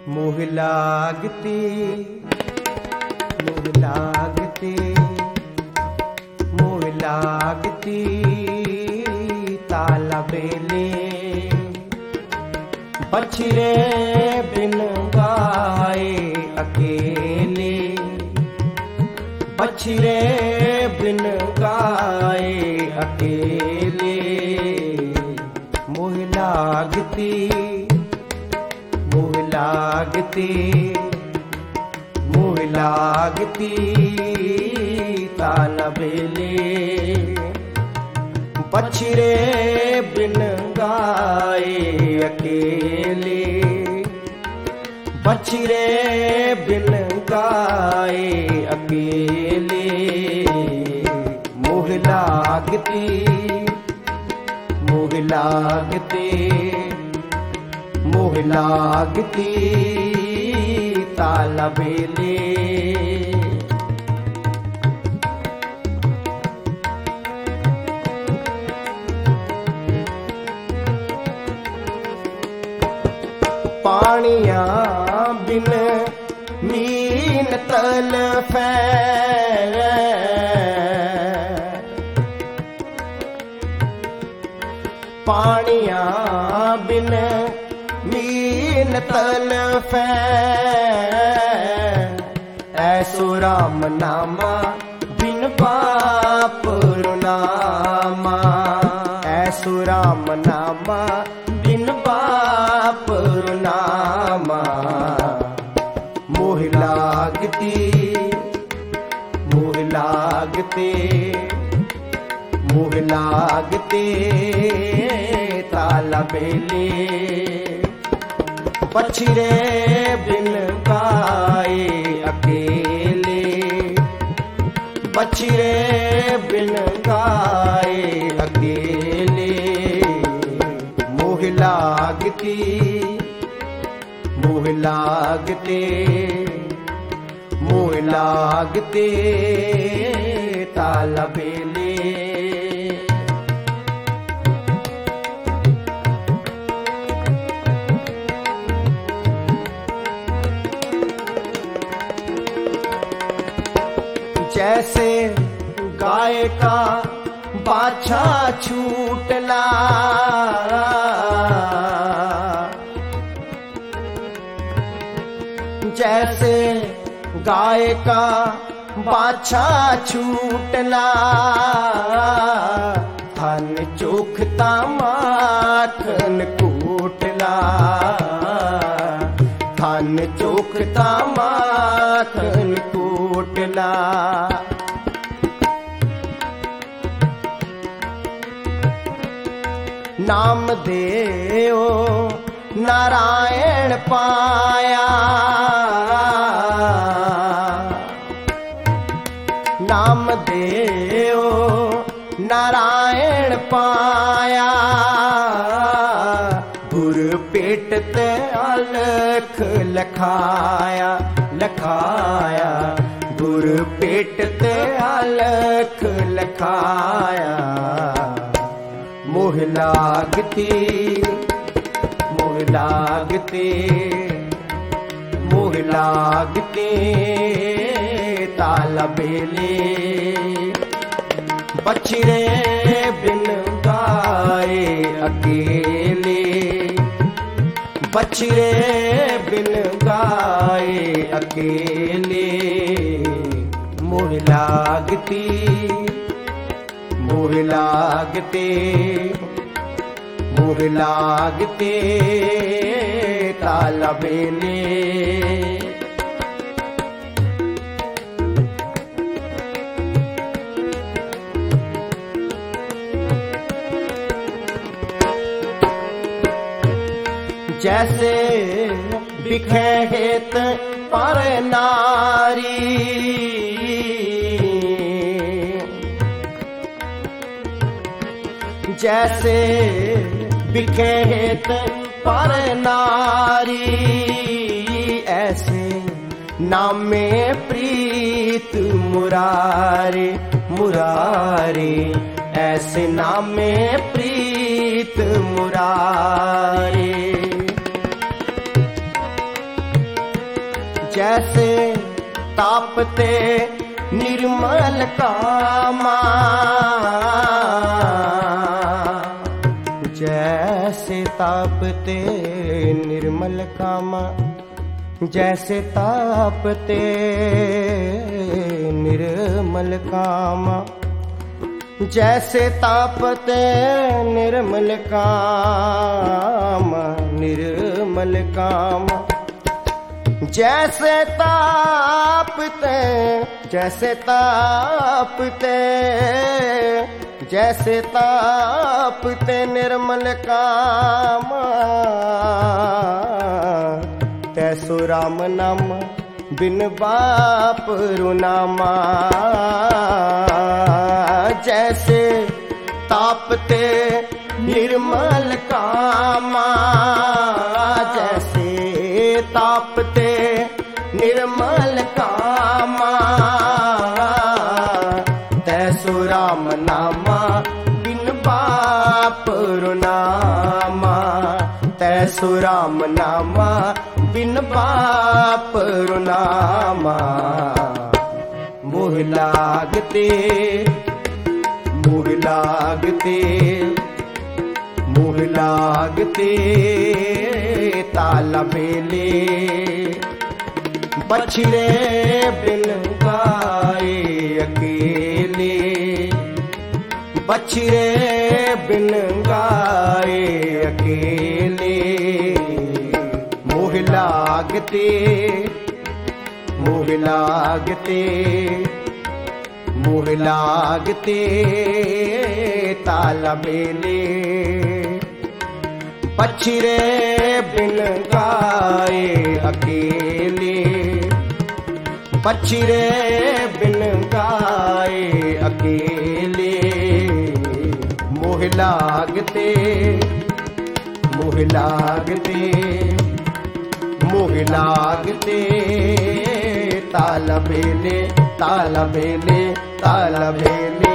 मोह लागती मोह लागती मोह लागती ताला बेले बछड़े बिन गाए अकेले बछड़े बिन गाए अकेले मोह लागती मोह लागती मोह लागती ताला बेले बछड़े बिन गाए अकेले बछड़े बिन गाए अकेले मोह लागती मोह लागती मोह लागती ताला बेले पानिया बिन मीन तलफै पानिया बिन मीन तलफै ऐसो राम नामा बिन पाप रुनामा ऐसो राम नामा बिन पाप रुनामा मोह लागती मोह लागते मोह लागते ताला बेले बछड़े बिन गाए अकेले बछड़े बिन गाए अकेले मोह लागती मोह लागते मोह लागते ताला बेले जैसे गाय का बाछा छूटला जैसे गाय का बाछा छूटला थन चोखता माखन कूटला थन चोखता माखन कूटला नाम देओ नारायण पाया नाम देओ नारायण पाया गुर पेट ते अलख लखाया लखाया गुर पेट ते अलख लखाया मोह लागती मोह लागती मोह लागती ताला बेले बछड़े बिन गाए अकेले बछड़े बिन गाए अकेले मोह लागती मोह लागते मोह लागते ताला बेले जैसे बिखे हेत पर नारी जैसे बिखे हेत पर नारी ऐसे नामे प्रीत मुरारे मुरारे ऐसे नामे प्रीत मुरारे जैसे तापते निर्मल कामा, जैसे तापते निर्मल कामा, जैसे तापते निर्मल कामा, जैसे तापते निर्मल कामा, निर्मल कामा, जैसे तापते, जैसे तापते, जैसे तापते निर्मल कामा, तैसो राम नाम बिन बाप रुनामा। जैसे तापते निर्मल कामा, जैसे तापते निर्मल कामा, तैसो राम नामा बिन बाप रुनामा, तैसो राम नामा बिन बाप रुनामा। मोह लागते, मोह लागते, मोह लागते ताला बेले, बछड़े बिन गाए अकेले, बछड़े बिन गाए अकेले। मोह लागते, मोह लागते, मोह लागते ताला बेले, बछड़े बिन गाए अकेले, बछड़े बिन गाए अकेले। मोह लागते, मोह लागते, मोह लागते ताला बेले, ताला बेले, ताला बेले।